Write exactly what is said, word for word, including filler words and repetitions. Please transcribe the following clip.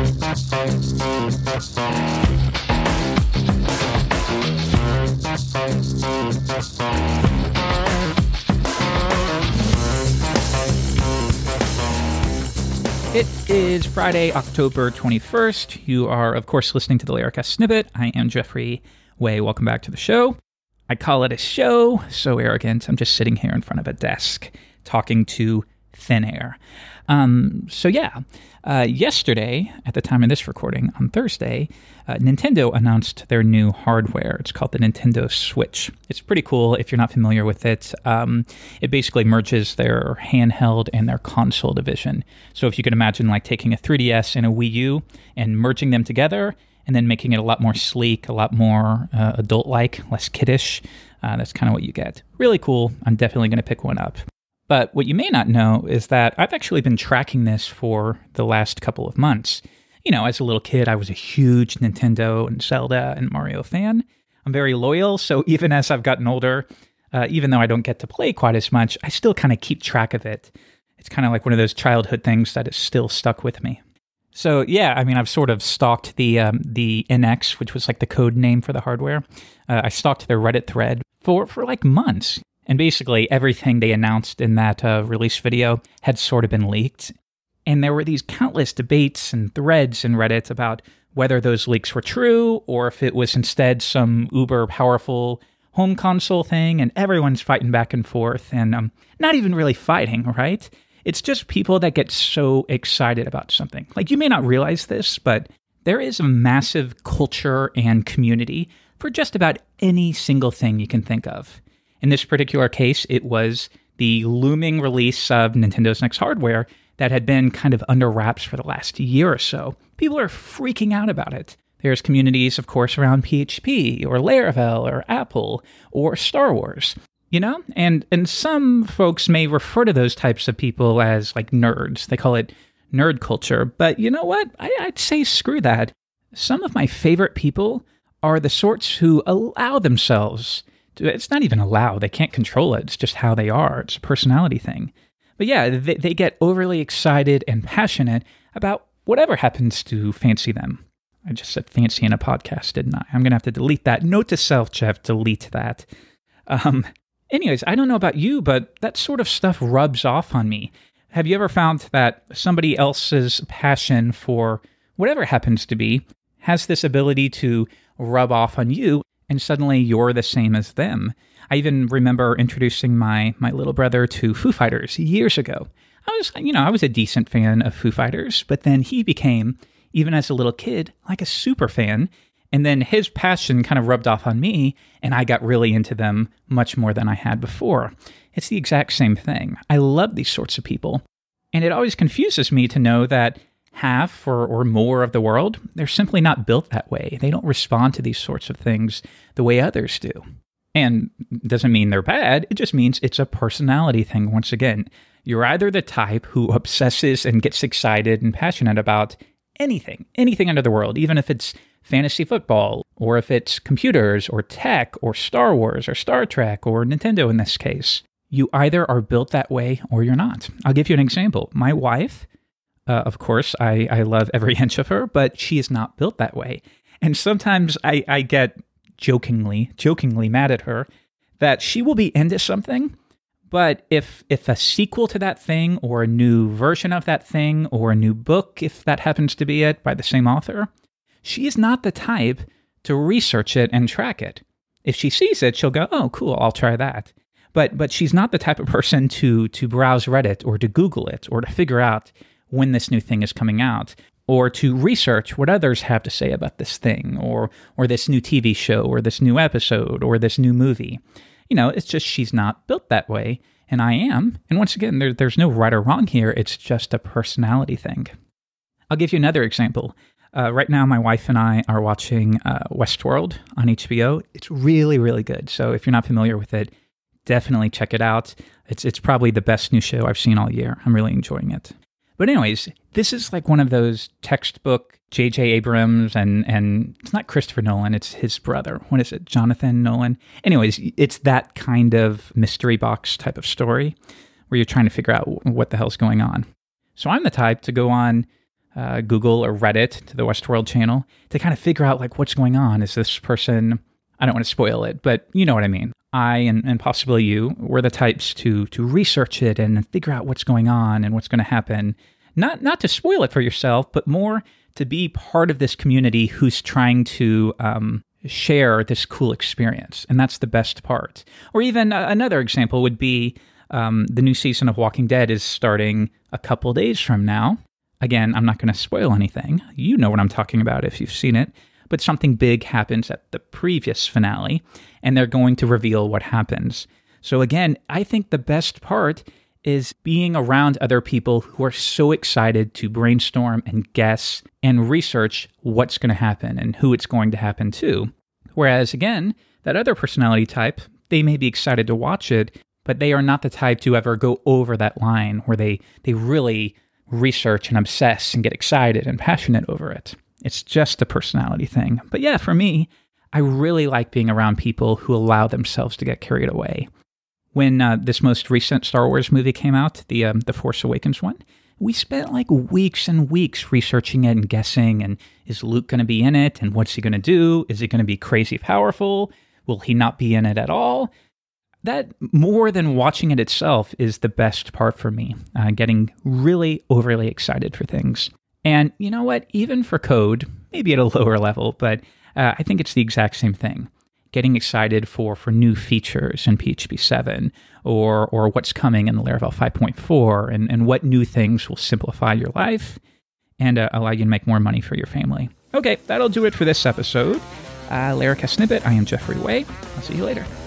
It is Friday, October twenty-first. You are, of course, listening to the Laracast Snippet. I am Jeffrey Way. Welcome back to the show. I call it a show. So arrogant. I'm just sitting here in front of a desk talking to thin air. Um, so yeah, uh, yesterday, at the time of this recording, on Thursday, uh, Nintendo announced their new hardware. It's called the Nintendo Switch. It's pretty cool if you're not familiar with it. Um, it basically merges their handheld and their console division. So if you can imagine like taking a three D S and a Wii U and merging them together and then making it a lot more sleek, a lot more uh, adult-like, less kiddish, uh, that's kind of what you get. Really cool. I'm definitely going to pick one up. But what you may not know is that I've actually been tracking this for the last couple of months. You know, as a little kid, I was a huge Nintendo and Zelda and Mario fan. I'm very loyal, so even as I've gotten older, uh, even though I don't get to play quite as much, I still kind of keep track of it. It's kind of like one of those childhood things that is still stuck with me. So yeah, I mean, I've sort of stalked the um, the N X, which was like the code name for the hardware. Uh, I stalked their Reddit thread for, for like months. And basically everything they announced in that uh, release video had sort of been leaked. And there were these countless debates and threads in Reddit about whether those leaks were true or if it was instead some uber powerful home console thing. And everyone's fighting back and forth and um, not even really fighting, right? It's just people that get so excited about something. Like, you may not realize this, but there is a massive culture and community for just about any single thing you can think of. In this particular case, it was the looming release of Nintendo's next hardware that had been kind of under wraps for the last year or so. People are freaking out about it. There's communities, of course, around P H P or Laravel or Apple or Star Wars, you know? And and some folks may refer to those types of people as like nerds. They call it nerd culture. But you know what? I, I'd say screw that. Some of my favorite people are the sorts who allow themselves. It's not even allow. They can't control it. It's just how they are. It's a personality thing. But yeah, they, they get overly excited and passionate about whatever happens to fancy them. I just said fancy in a podcast, didn't I? I'm going to have to delete that. Note to self, Jeff, delete that. Um, anyways, I don't know about you, but that sort of stuff rubs off on me. Have you ever found that somebody else's passion for whatever happens to be has this ability to rub off on you? And suddenly you're the same as them. I even remember introducing my my little brother to Foo Fighters years ago. I was, you know, I was a decent fan of Foo Fighters, but then he became, even as a little kid, like a super fan. And then his passion kind of rubbed off on me, and I got really into them much more than I had before. It's the exact same thing. I love these sorts of people. And it always confuses me to know that half or, or more of the world, they're simply not built that way. They don't respond to these sorts of things the way others do. And it doesn't mean they're bad. It just means it's a personality thing. Once again, you're either the type who obsesses and gets excited and passionate about anything, anything under the world, even if it's fantasy football, or if it's computers or tech or Star Wars or Star Trek or Nintendo in this case. You either are built that way or you're not. I'll give you an example. My wife, Uh, of course, I, I love every inch of her, but she is not built that way. And sometimes I, I get jokingly, jokingly mad at her that she will be into something, but if if a sequel to that thing or a new version of that thing or a new book, if that happens to be it, by the same author, she is not the type to research it and track it. If she sees it, she'll go, oh, cool, I'll try that. But but she's not the type of person to to browse Reddit or to Google it or to figure out when this new thing is coming out, or to research what others have to say about this thing, or or this new T V show, or this new episode, or this new movie. You know, it's just she's not built that way, and I am. And once again, there, there's no right or wrong here. It's just a personality thing. I'll give you another example. Uh, right now, my wife and I are watching uh, Westworld on H B O. It's really, really good. So if you're not familiar with it, definitely check it out. It's it's probably the best new show I've seen all year. I'm really enjoying it. But anyways, this is like one of those textbook J J Abrams and, and it's not Christopher Nolan, it's his brother. What is it? Jonathan Nolan? Anyways, it's that kind of mystery box type of story where you're trying to figure out what the hell's going on. So I'm the type to go on uh, Google or Reddit to the Westworld channel to kind of figure out like what's going on. Is this person, I don't want to spoil it, but you know what I mean. I and, and possibly you were the types to to research it and figure out what's going on and what's going to happen. Not not to spoil it for yourself, but more to be part of this community who's trying to um, share this cool experience. And that's the best part. Or even uh, another example would be um, the new season of Walking Dead is starting a couple days from now. Again, I'm not going to spoil anything. You know what I'm talking about if you've seen it. But something big happens at the previous finale, and they're going to reveal what happens. So again, I think the best part is being around other people who are so excited to brainstorm and guess and research what's going to happen and who it's going to happen to. Whereas again, that other personality type, they may be excited to watch it, but they are not the type to ever go over that line where they, they really research and obsess and get excited and passionate over it. It's just a personality thing. But yeah, for me, I really like being around people who allow themselves to get carried away. When uh, this most recent Star Wars movie came out, the um, the Force Awakens one, we spent like weeks and weeks researching it and guessing, and is Luke going to be in it, and what's he going to do? Is he going to be crazy powerful? Will he not be in it at all? That, more than watching it itself, is the best part for me, uh, getting really overly excited for things. And you know what? Even for code, maybe at a lower level, but uh, I think it's the exact same thing. Getting excited for, for new features in P H P seven, or or what's coming in Laravel five point four, and, and what new things will simplify your life and uh, allow you to make more money for your family. Okay, that'll do it for this episode. Uh, Laracast Snippet, I am Jeffrey Way. I'll see you later.